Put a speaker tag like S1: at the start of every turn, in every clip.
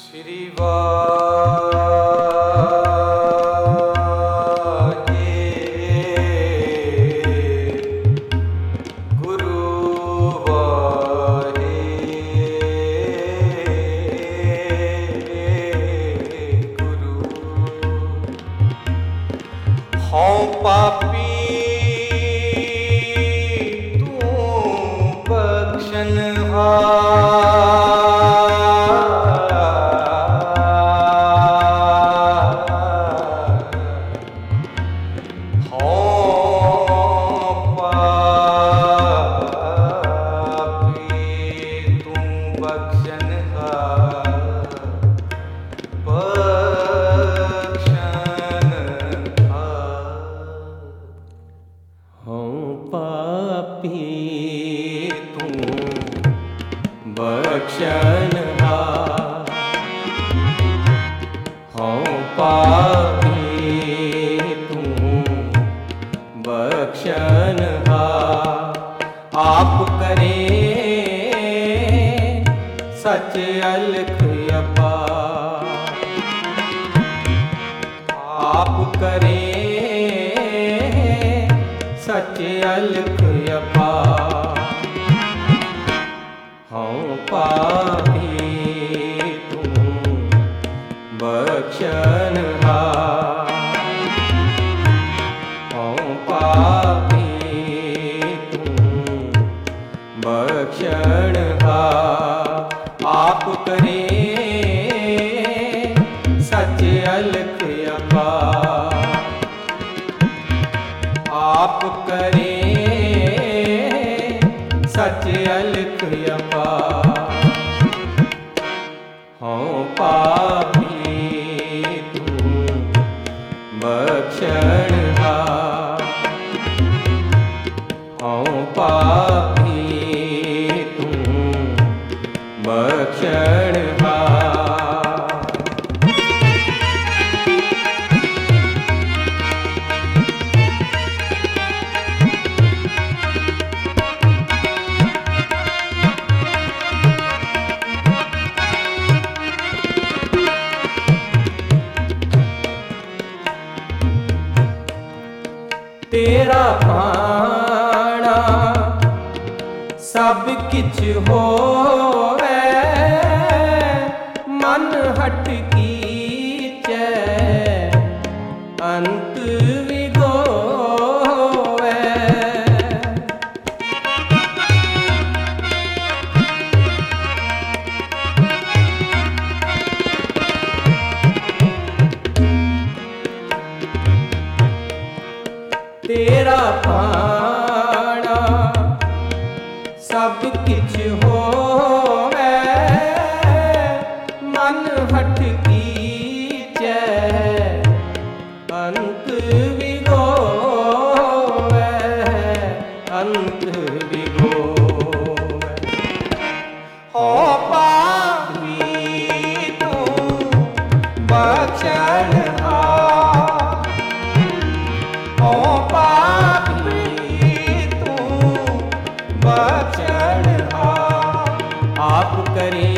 S1: श्री वाहे गुरु वाहे गुरु। हौं पापी तू बख्शनहार, बख्शनहार। हौं पापी तू बख्शनहार। आप करे सच अलख अपार, आप करे सच अलख अपार। हौं पापी तू बख्शनहार, हौं पापी तू बख्शनहार। आप करे सच अलख अपार, आप करे सच अलख अपार। हौं पापी तू बख्शनहार, हौं पापी तू बख्शनहार। तेरा पाना सब किछ होवे, मन हट कीचै अंत विगोवे। तेरा पाना सब किछ होवे, मन हट कीचै अंत विगोवे, अंत विगोवे। हौं पापी तू बख्शनहार, हौं पापी तू बख्शनहार। आप करे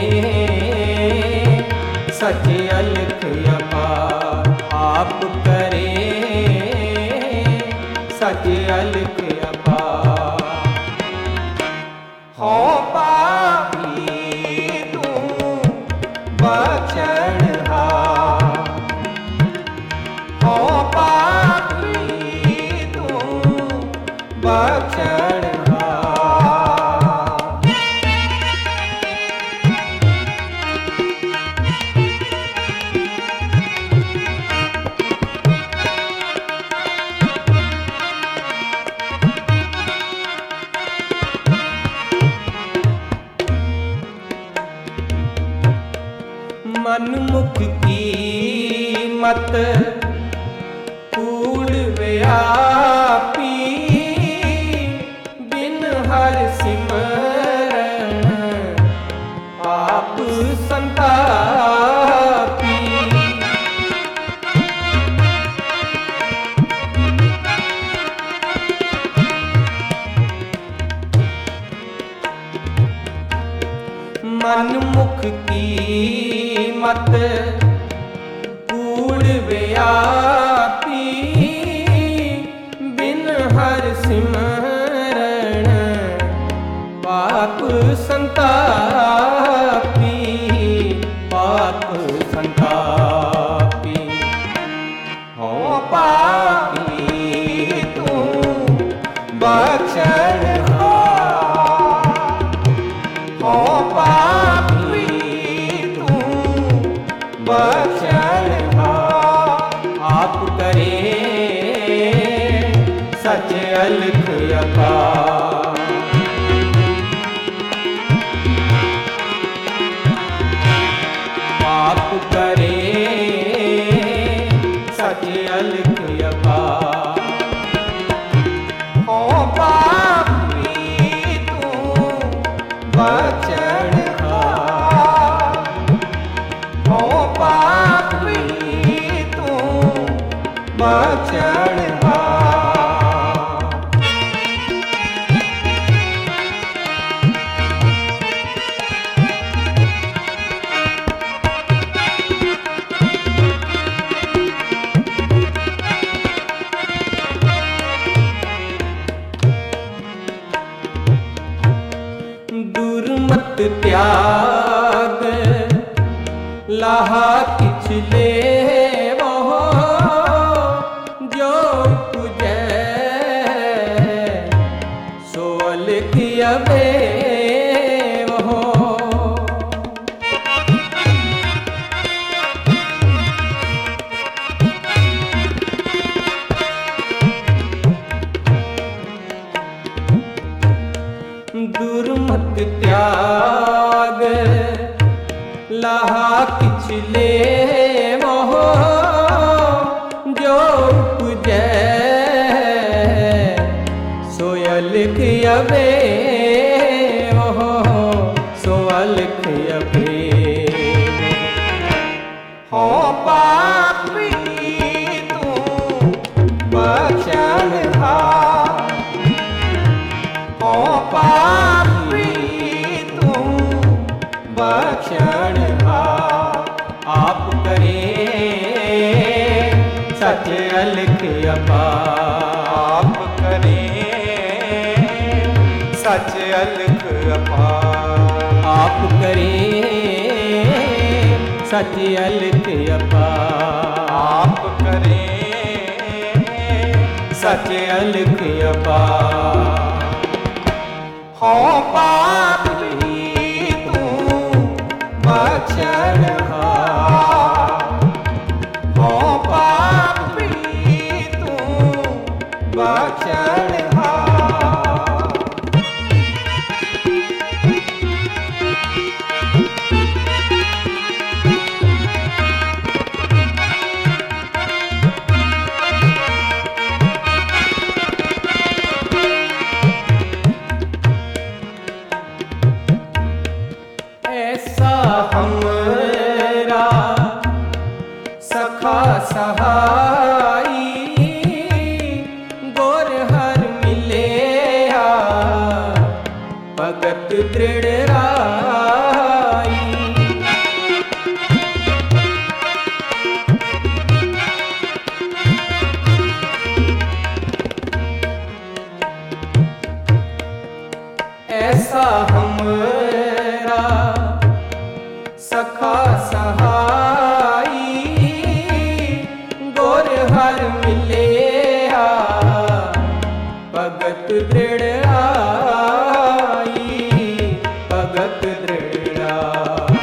S1: सच अलख अपार, आप करे सच अलख अपार। हौं पापी तू बख्शनहार, हौं पापी तू बख्शनहार। मन मुख की मत कूड़ व्यापी, बिन हर सिमरन आप संतापी। मन मुख की मत कूड़ व्यापी, बिन हर सिमरण पाप संतापी, पाप संतापी। हो पापी तू बख्शनहार, हो पापी तू बख्शनहार। आप करे सच अलख अपार, आप करे सच अलख अपार। हो पापी तू बख्शनहार, हो पापी तू बख्शनहार। दुर्मत त्याग लाहा किछ लेवो, जो पूजै सो अलख अबेवो। दुर्मत त्याग लाहा किछ लेवो, जो पूजै सो अलख अबेवो, सो अलख अबेवो। हो पापी तू बख्शनहार, हो पापी तू बख्शनहार। आप करे सच अलख अपार, आप करे सच अलख अपार। आप करे सच अलख अपार, आप करे सच अलख अपार। हो पापी तू बख्शनहार, हो पापी तू बख्शनहार। ऐसा हमरा सखा सहाई, गोर हर मिलेया भगत दृढ़ राई। ऐसा हमरा सखा सहाई, गोर हर मिलेया भगत दृढ़ आई, भगत दृढ़ आई।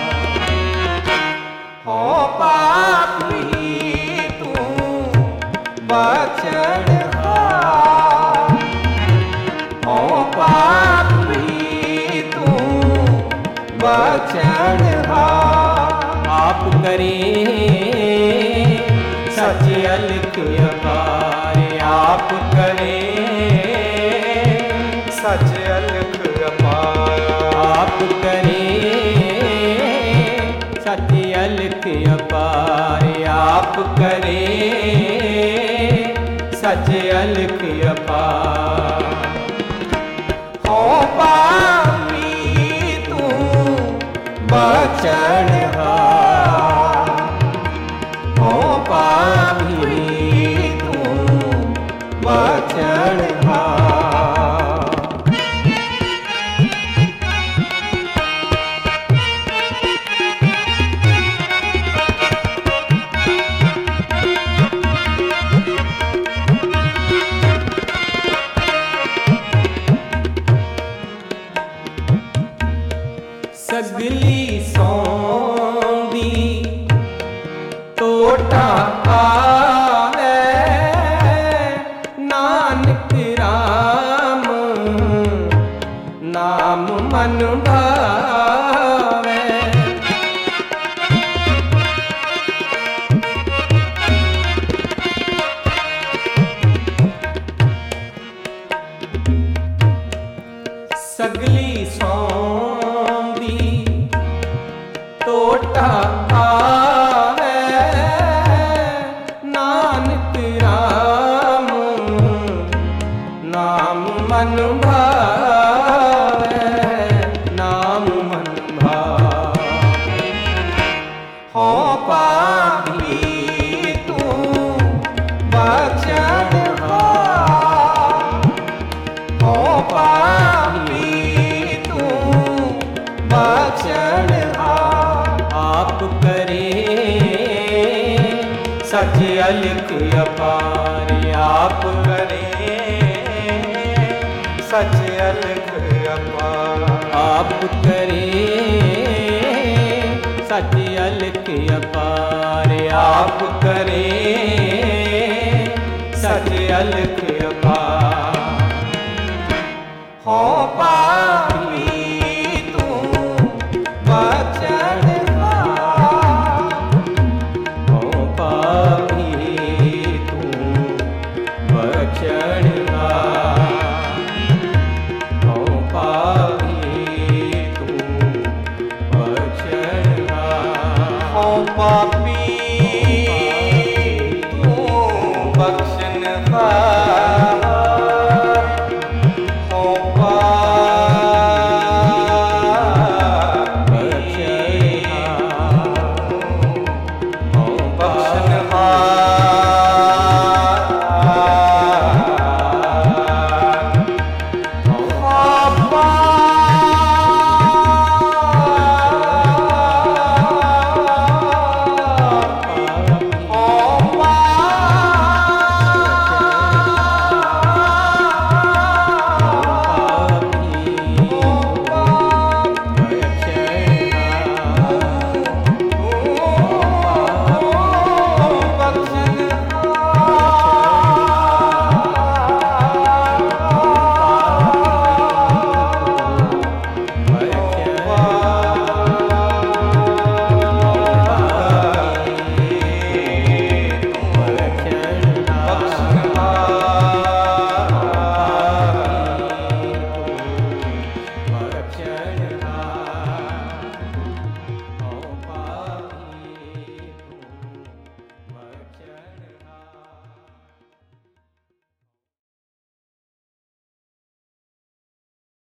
S1: हो पापी तू बख्शनहार, हो पापी तू बख्शनहार। आप करे सच अलख अपार, आप करे सच अलख अपार। आप करे सच अलख अपार, आप करे सच अलख अपार। हो पापी तू ਸਗਲੀ ਸੌਂਦੀ ਟੋਟਾ ਆਵੇ, ਨਾਨਕ ਰਾਮ ਨਾਮ ਮਨ ਭਾਵੇ। ਸਗਲੀ ਸੌਂਦੀ ਟੋਟਾ ਆਵੇ, ਨਾਨਕ ਰਾਮ ਨਾਮ ਮਨ ਭਾਵੇ, ਨਾਮ ਮਨ ਭਾਵੇ। ਹਉ ਪਾਪੀ ਤੂੰ ਬਖਸ਼ਣਹਾਰ, ਹਉ ਪਾਪੀ ਤੂੰ ਬਖਸ਼ਣਹਾਰ। ਆਪ ਕਰੇ ਸਚ ਅਲਖ ਅਪਾਰ, ਆਪ ਕਰੇ ਸਚ ਅਲਖ ਅਪਾਰ। ਆਪ ਕਰੇ ਸਚ ਅਲਖ ਅਪਾਰ, ਆਪ ਕਰੇ ਸਚ ਅਲਖ